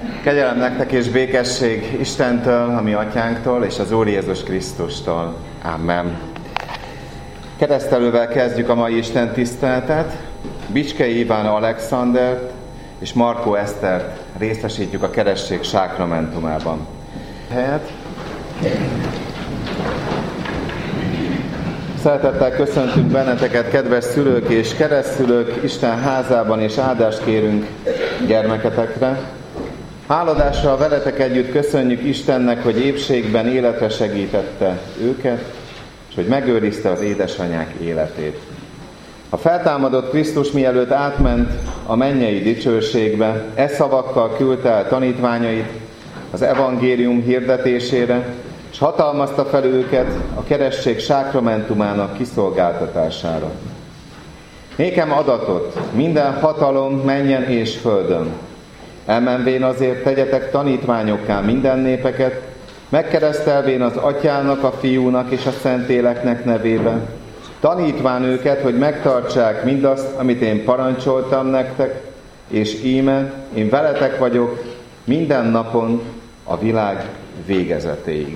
Kegyelem nektek és békesség Istentől, a mi atyánktól és az Úr Jézus Krisztustól. Amen. Keresztelővel kezdjük a mai Isten tiszteletet. Bicskei Iván Alexandert és Markó Esztert részesítjük a keresztség sákramentumában. Szeretettel köszöntünk benneteket, kedves szülők és keresztszülők, Isten házában, és áldást kérünk gyermeketekre. Háladással veletek együtt köszönjük Istennek, hogy épségben életre segítette őket, és hogy megőrizte az édesanyák életét. A feltámadott Krisztus mielőtt átment a mennyei dicsőségbe, e szavakkal küldte el tanítványait az evangélium hirdetésére, és hatalmazta fel őket a keresztség sákramentumának kiszolgáltatására. Nékem adatot minden hatalom mennyen és földön. Elmenvén azért tegyetek tanítványokká minden népeket, megkeresztelvén az Atyának, a Fiúnak és a Szentléleknek nevében, tanítván őket, hogy megtartsák mindazt, amit én parancsoltam nektek, és íme, én veletek vagyok minden napon a világ végezetéig.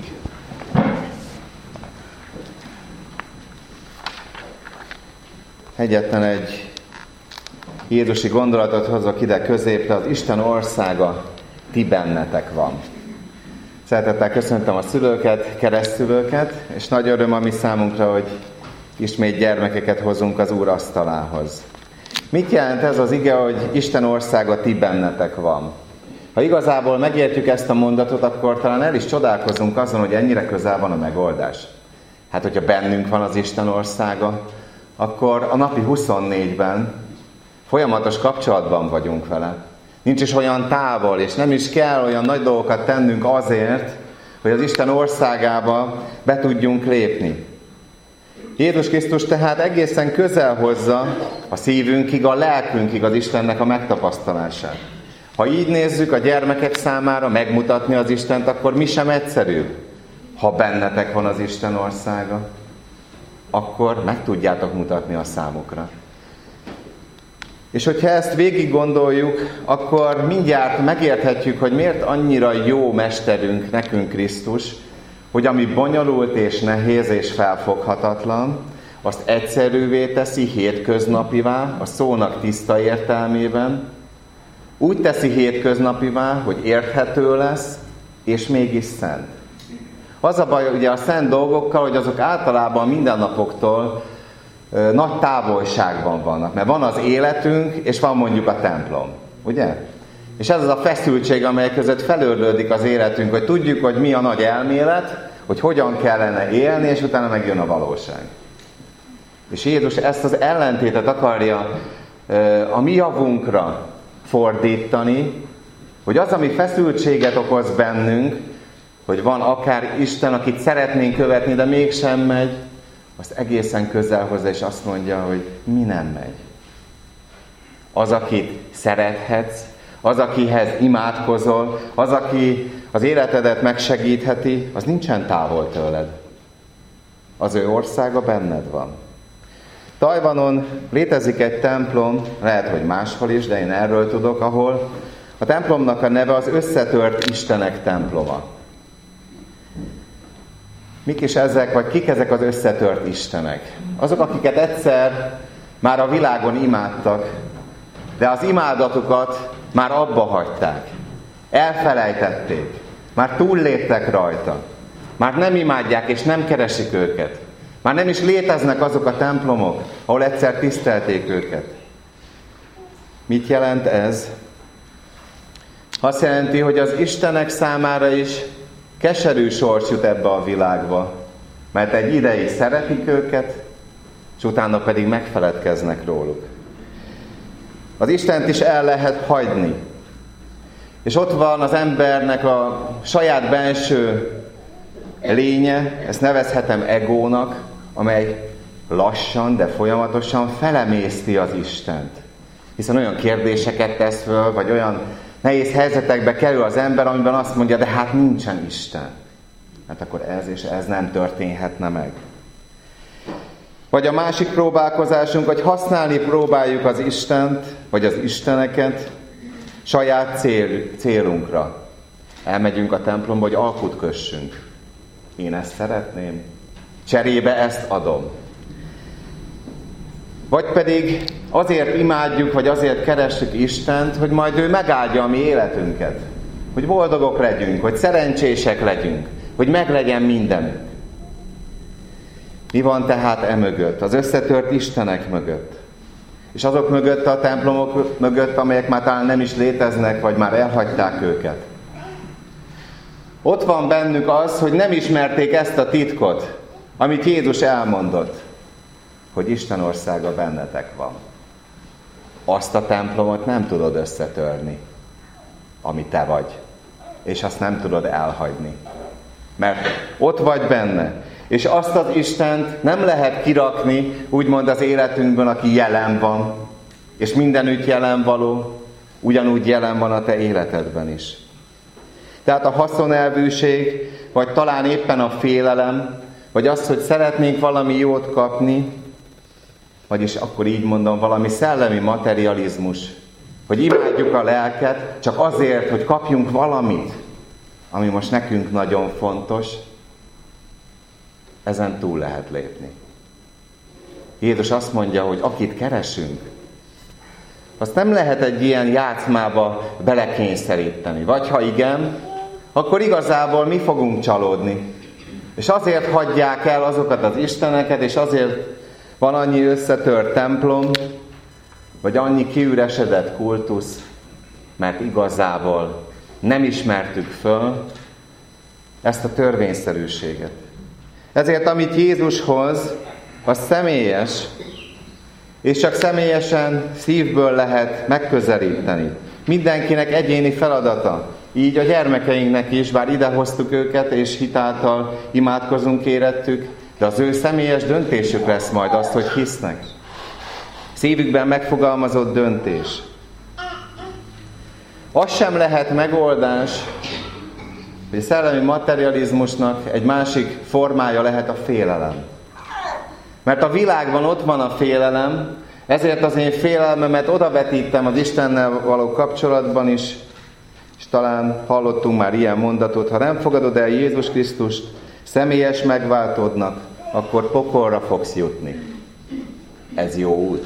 Egyetlen egy jézusi gondolatot hozok ide középre, az Isten országa ti bennetek van. Szeretettel köszöntöm a szülőket, keresztszülőket, és nagy öröm a mi számunkra, hogy ismét gyermekeket hozunk az Úr asztalához. Mit jelent ez az ige, hogy Isten országa ti bennetek van? Ha igazából megértjük ezt a mondatot, akkor talán el is csodálkozunk azon, hogy ennyire közel van a megoldás. Hát, hogyha bennünk van az Isten országa, akkor a napi 24-ben folyamatos kapcsolatban vagyunk vele. Nincs is olyan távol, és nem is kell olyan nagy dolgokat tennünk azért, hogy az Isten országába be tudjunk lépni. Jézus Krisztus tehát egészen közel hozza a szívünkig, a lelkünkig az Istennek a megtapasztalását. Ha így nézzük a gyermekek számára megmutatni az Istent, akkor mi sem egyszerűbb. Ha bennetek van az Isten országa, akkor meg tudjátok mutatni a számukra. És hogyha ezt végig gondoljuk, akkor mindjárt megérthetjük, hogy miért annyira jó mesterünk nekünk Krisztus, hogy ami bonyolult és nehéz és felfoghatatlan, azt egyszerűvé teszi, hétköznapivá, a szónak tiszta értelmében, úgy teszi hétköznapivá, hogy érthető lesz, és mégis szent. Az a baj ugye a szent dolgokkal, hogy azok általában mindennapoktól nagy távolságban vannak, mert van az életünk, és van mondjuk a templom, ugye? És ez az a feszültség, amely között felőrlődik az életünk, hogy tudjuk, hogy mi a nagy elmélet, hogy hogyan kellene élni, és utána megjön a valóság. És Jézus ezt az ellentétet akarja a mi javunkra fordítani, hogy az, ami feszültséget okoz bennünk, hogy van akár Isten, akit szeretnénk követni, de mégsem megy, azt egészen közel hozzá, és azt mondja, hogy mi nem megy. Az, akit szerethetsz, az, akihez imádkozol, az, aki az életedet megsegítheti, az nincsen távol tőled. Az ő országa benned van. Tajvanon létezik egy templom, lehet, hogy máshol is, de én erről tudok, ahol a templomnak a neve az összetört istenek temploma. Mik is ezek, vagy kik ezek az összetört istenek? Azok, akiket egyszer már a világon imádtak, de az imádatukat már abba hagyták. Elfelejtették. Már túlléptek rajta. Már nem imádják és nem keresik őket. Már nem is léteznek azok a templomok, ahol egyszer tisztelték őket. Mit jelent ez? Azt jelenti, hogy az istenek számára is keserű sors jut ebbe a világba, mert egy ideig szeretik őket, és utána pedig megfeledkeznek róluk. Az Istent is el lehet hagyni. És ott van az embernek a saját belső lénye, ezt nevezhetem egónak, amely lassan, de folyamatosan felemészti az Istent. Hiszen olyan kérdéseket tesz föl, vagy olyan nehéz helyzetekbe kerül az ember, amiben azt mondja, de hát nincsen Isten. Hát akkor ez és ez nem történhetne meg. Vagy a másik próbálkozásunk, hogy használni próbáljuk az Istent, vagy az isteneket, saját célunkra. Elmegyünk a templomba, hogy alkut kössünk. Én ezt szeretném. Cserébe ezt adom. Vagy pedig azért imádjuk, vagy azért keressük Istent, hogy majd ő megáldja a mi életünket. Hogy boldogok legyünk, hogy szerencsések legyünk, hogy meglegyen mindenünk. Mi van tehát emögött, az összetört istenek mögött? És azok mögött, a templomok mögött, amelyek már talán nem is léteznek, vagy már elhagyták őket. Ott van bennük az, hogy nem ismerték ezt a titkot, amit Jézus elmondott, hogy Isten országa bennetek van. Azt a templomot nem tudod összetörni, ami te vagy, és azt nem tudod elhagyni. Mert ott vagy benne, és azt az Istent nem lehet kirakni, úgymond az életünkből, aki jelen van, és mindenütt jelen való, ugyanúgy jelen van a te életedben is. Tehát a haszonelvűség, vagy talán éppen a félelem, vagy az, hogy szeretnénk valami jót kapni, vagyis akkor így mondom, valami szellemi materializmus, hogy imádjuk a lelket csak azért, hogy kapjunk valamit, ami most nekünk nagyon fontos, ezen túl lehet lépni. Jézus azt mondja, hogy akit keresünk, azt nem lehet egy ilyen játszmába belekényszeríteni. Vagy ha igen, akkor igazából mi fogunk csalódni. És azért hagyják el azokat az isteneket, és azért van annyi összetört templom, vagy annyi kiüresedett kultusz, mert igazából nem ismertük föl ezt a törvényszerűséget. Ezért, amit Jézus hoz, az személyes, és csak személyesen szívből lehet megközelíteni. Mindenkinek egyéni feladata. Így a gyermekeinknek is, bár idehoztuk őket, és hitáltal imádkozunk érettük, de az ő személyes döntésük lesz majd azt, hogy hisznek. Szívükben megfogalmazott döntés. Az sem lehet megoldás, hogy a szellemi materializmusnak egy másik formája lehet a félelem. Mert a világban ott van a félelem, ezért az én félelmemet odavetítem az Istennel való kapcsolatban is, és talán hallottunk már ilyen mondatot, ha nem fogadod el Jézus Krisztust személyes megváltódnak, akkor pokolra fogsz jutni. Ez jó út.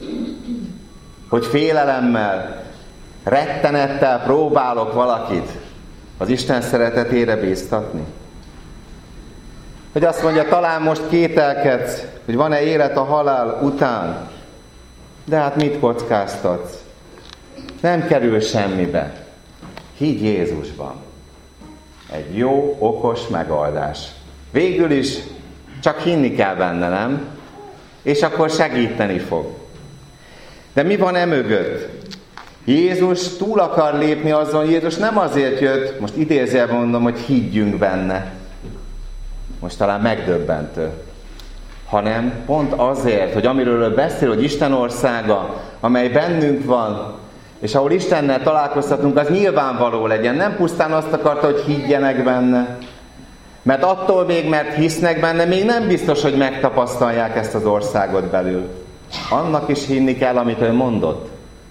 Hogy félelemmel, rettenettel próbálok valakit az Isten szeretetére bíztatni. Hogy azt mondja, talán most kételkedsz, hogy van-e élet a halál után, de hát mit kockáztatsz? Nem kerül semmibe. Higgy Jézusban. Egy jó, okos megoldás. Végül is csak hinni kell benne, nem? És akkor segíteni fog. De mi van emögött? Jézus túl akar lépni azon, Jézus nem azért jött, most idézőjelben mondom, hogy higgyünk benne. Most talán megdöbbentő. Hanem pont azért, hogy amiről ő beszél, hogy Isten országa, amely bennünk van, és ahol Istennel találkozhatunk, az nyilvánvaló legyen. Nem pusztán azt akarta, hogy higgyenek benne. Mert attól még, mert hisznek benne, még nem biztos, hogy megtapasztalják ezt az országot belül. Annak is hinni kell, amit ő mondott.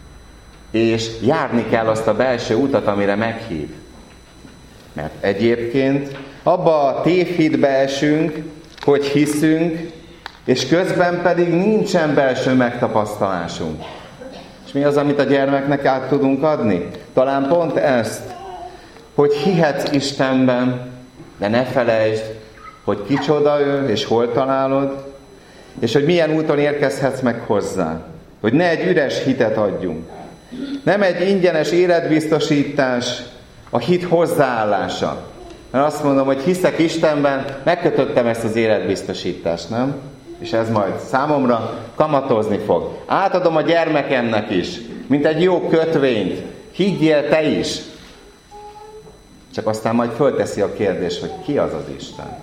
És járni kell azt a belső utat, amire meghív. Mert egyébként abba a tévhitbe esünk, hogy hiszünk, és közben pedig nincsen belső megtapasztalásunk. És mi az, amit a gyermeknek át tudunk adni? Talán pont ezt, hogy hihetsz Istenben, de ne felejtsd, hogy kicsoda ő, és hol találod, és hogy milyen úton érkezhetsz meg hozzá. Hogy ne egy üres hitet adjunk. Nem egy ingyenes életbiztosítás a hit hozzáállása. Mert azt mondom, hogy hiszek Istenben, megkötöttem ezt az életbiztosítást, nem? És ez majd számomra kamatozni fog. Átadom a gyermekemnek is, mint egy jó kötvényt. Higgyél te is. Csak aztán majd fölteszi a kérdés, hogy ki az az Isten?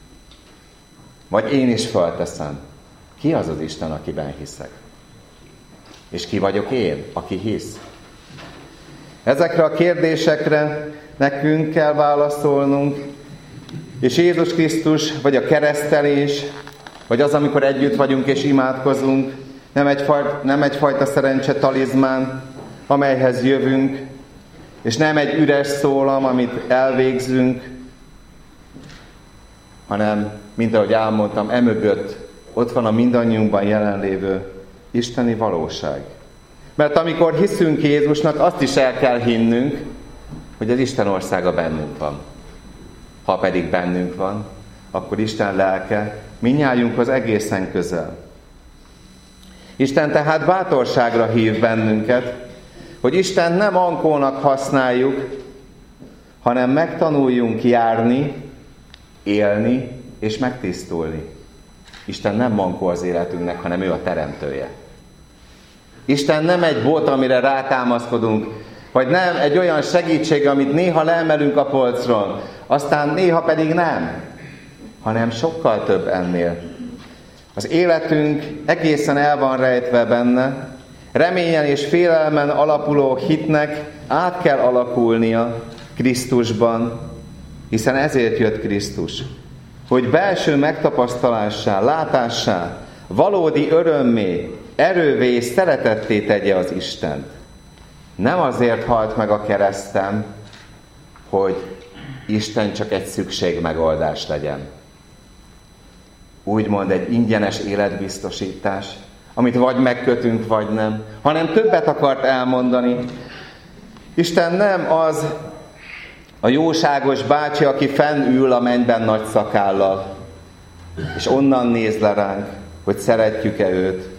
Vagy én is fölteszem. Ki az az Isten, akiben hiszek? És ki vagyok én, aki hisz? Ezekre a kérdésekre nekünk kell válaszolnunk, és Jézus Krisztus, vagy a keresztelés, vagy az, amikor együtt vagyunk és imádkozunk, nem egyfajta szerencse talizmán, amelyhez jövünk, és nem egy üres szólam, amit elvégzünk, hanem, mint ahogy elmondtam, emögött ott van a mindannyiunkban jelenlévő isteni valóság. Mert amikor hiszünk Jézusnak, azt is el kell hinnünk, hogy az Isten országa bennünk van. Ha pedig bennünk van, akkor Isten lelke mindnyájunkhoz egészen közel. Isten tehát bátorságra hív bennünket, hogy Isten nem ankónak használjuk, hanem megtanuljunk járni, élni és megtisztulni. Isten nem mankó az életünknek, hanem ő a teremtője. Isten nem egy bot, amire rátámaszkodunk, vagy nem egy olyan segítség, amit néha leemelünk a polcról, aztán néha pedig nem, hanem sokkal több ennél. Az életünk egészen el van rejtve benne, reményen és félelmen alapuló hitnek át kell alakulnia Krisztusban, hiszen ezért jött Krisztus, hogy belső megtapasztalássá, látássá, valódi örömmé, erővé és szeretetté tegye az Istent. Nem azért halt meg a kereszten, hogy Isten csak egy szükségmegoldás legyen. Úgymond egy ingyenes életbiztosítás, amit vagy megkötünk, vagy nem, hanem többet akart elmondani. Isten nem az a jóságos bácsi, aki fennül a mennyben nagy szakállal, és onnan néz le ránk, hogy szeretjük-e őt.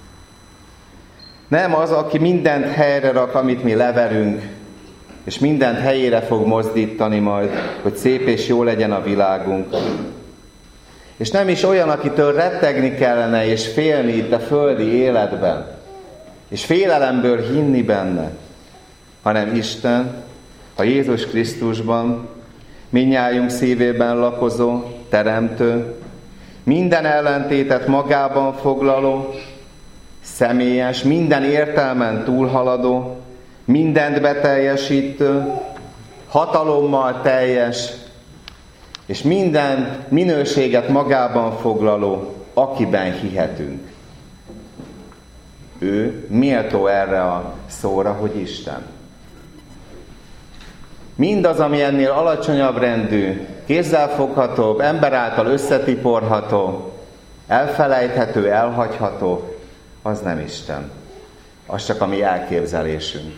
Nem az, aki mindent helyre rak, amit mi leverünk, és mindent helyére fog mozdítani majd, hogy szép és jó legyen a világunk. És nem is olyan, akitől rettegni kellene és félni itt a földi életben, és félelemből hinni benne, hanem Isten, a Jézus Krisztusban, mindnyájunk szívében lakozó, teremtő, minden ellentétet magában foglaló, személyes, minden értelmen túlhaladó, mindent beteljesítő, hatalommal teljes, és minden minőséget magában foglaló, akiben hihetünk. Ő méltó erre a szóra, hogy Isten. Mindaz, ami ennél alacsonyabb rendű, kézzelfoghatóbb, ember által összetiporható, elfelejthető, elhagyható, az nem Isten. Az csak a mi elképzelésünk.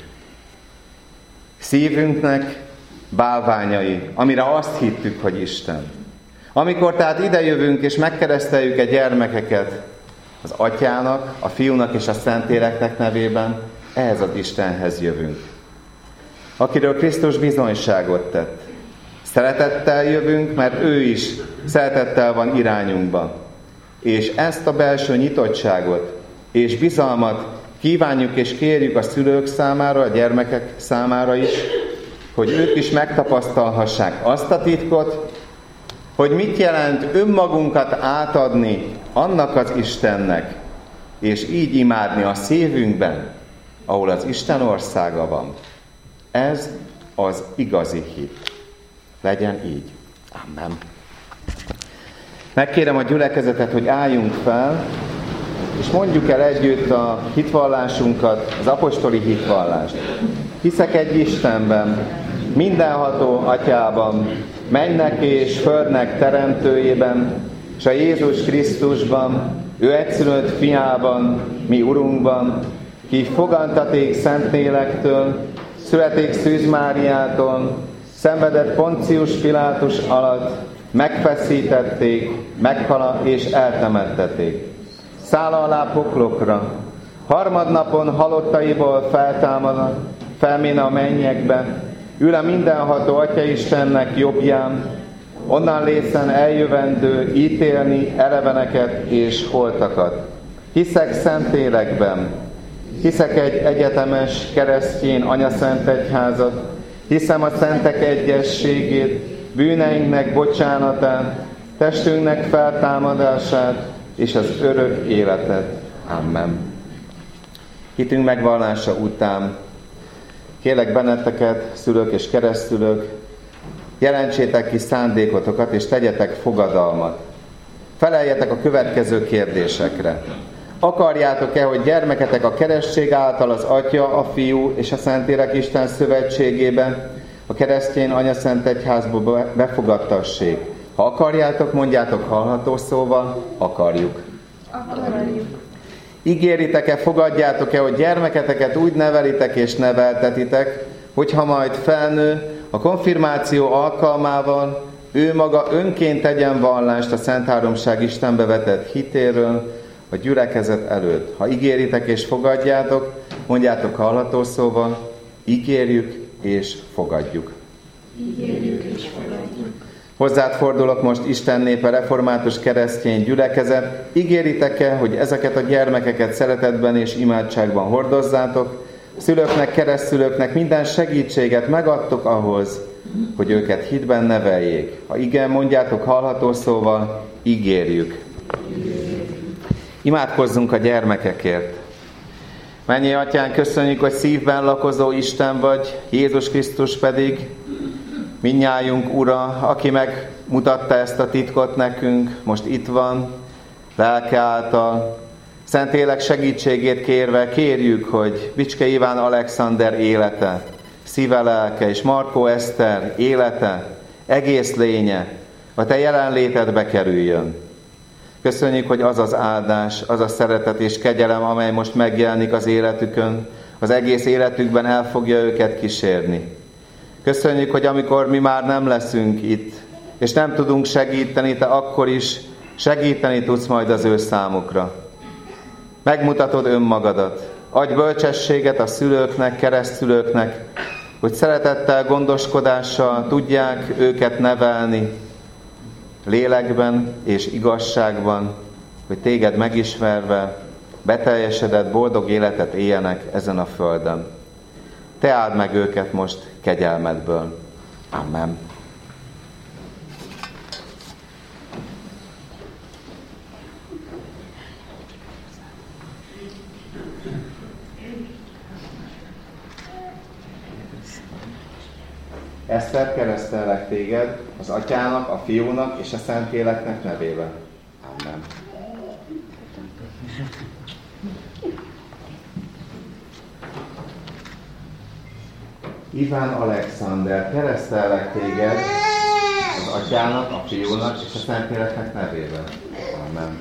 Szívünknek bálványai, amire azt hittük, hogy Isten. Amikor tehát idejövünk és megkereszteljük a gyermekeket az Atyának, a Fiúnak és a Szentléleknek nevében, ehhez az Istenhez jövünk, akiről Krisztus bizonyságot tett. Szeretettel jövünk, mert ő is szeretettel van irányunkban. És ezt a belső nyitottságot és bizalmat kívánjuk és kérjük a szülők számára, a gyermekek számára is, hogy ők is megtapasztalhassák azt a titkot, hogy mit jelent önmagunkat átadni annak az Istennek, és így imádni a szívünkben, ahol az Isten országa van. Ez az igazi hit. Legyen így. Amen. Megkérem a gyülekezetet, hogy álljunk fel, és mondjuk el együtt a hitvallásunkat, az apostoli hitvallást. Hiszek egy Istenben, mindenható Atyában, mennek és földnek teremtőjében, és a Jézus Krisztusban, ő egyszülött fiában, mi Urunkban, ki fogantaték Szentlélektől, születék Szűz Máriától, szenvedett Poncius Pilátus alatt, megfeszítették, meghalt és eltemettették. Száll alá poklokra, harmadnapon halottaiból feltámad, felmén a mennyekbe, ül a mindenható Atya-Istennek jobbján, onnan lészen eljövendő ítélni eleveneket és holtakat. Hiszek Szentlélekben, hiszek egy egyetemes keresztény anyaszent egyházat, hiszem a szentek egyességét, bűneinknek bocsánatát, testünknek feltámadását és az örök életet. Amen. Hitünk megvallása után kérlek benneteket, szülők és keresztülők, jelentsétek ki szándékotokat és tegyetek fogadalmat. Feleljetek a következő kérdésekre. Akarjátok-e, hogy gyermeketek a keresztség által az Atya, a Fiú és a Szentlélek Isten szövetségébe, a keresztény anyaszent egyházba befogadtassék? Ha akarjátok, mondjátok hallható szóval, akarjuk. Akarjuk. Ígéritek-e, fogadjátok-e, hogy gyermeketeket úgy nevelitek és neveltetitek, hogyha majd felnő, a konfirmáció alkalmával ő maga önként tegyen vallást a Szent Háromság Istenbe vetett hitéről a gyülekezet előtt. Ha ígéritek és fogadjátok, mondjátok hallható szóval, ígérjük és fogadjuk. Ígérjük és fogadjuk. Hozzád fordulok most, Isten népe, református keresztény gyülekezet, ígéritek-e, hogy ezeket a gyermekeket szeretetben és imádságban hordozzátok, szülőknek, keresztszülőknek minden segítséget megadtok ahhoz, hogy őket hitben neveljék. Ha igen, mondjátok hallható szóval, ígérjük. Imádkozzunk a gyermekekért. Mennyei Atyánk, köszönjük, hogy szívben lakozó Isten vagy, Jézus Krisztus pedig mindnyájunk Ura, aki megmutatta ezt a titkot nekünk, most itt van, lelke által. Szentlélek segítségét kérve kérjük, hogy Bicske Iván Alexander élete, szíve, lelke és Markó Eszter élete, egész lénye a Te jelenlétedbe kerüljön. Köszönjük, hogy az az áldás, az a szeretet és kegyelem, amely most megjelenik az életükön, az egész életükben el fogja őket kísérni. Köszönjük, hogy amikor mi már nem leszünk itt, és nem tudunk segíteni, Te akkor is segíteni tudsz majd az ő számukra. Megmutatod önmagadat. Adj bölcsességet a szülőknek, keresztszülőknek, hogy szeretettel, gondoskodással tudják őket nevelni, lélekben és igazságban, hogy Téged megismerve, beteljesedett, boldog életet éljenek ezen a földön. Te áld meg őket most kegyelmedből. Amen. Eszter, keresztellek téged az Atyának, a Fiúnak és a Szentléleknek nevében. Amen. Iván Alexander, keresztellek téged az Atyának, a Fiúnak és a Szentléleknek nevében. Amen.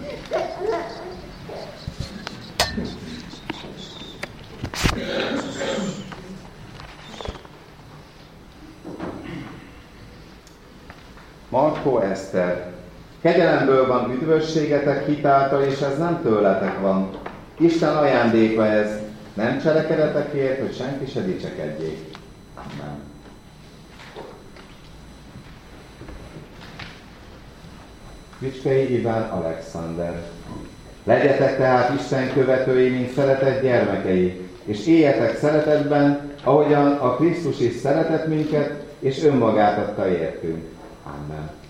Markó Eszter, kegyelemből van üdvösségetek hitáltal, és ez nem tőletek van. Isten ajándéka ez, nem cselekedetekért, hogy senki se dicsekedjék. Amen. Bicskei Iván Alexander. Legyetek tehát Isten követői, mint szeretett gyermekei, és éljetek szeretetben, ahogyan a Krisztus is szeretett minket, és önmagát adta értünk. Amen.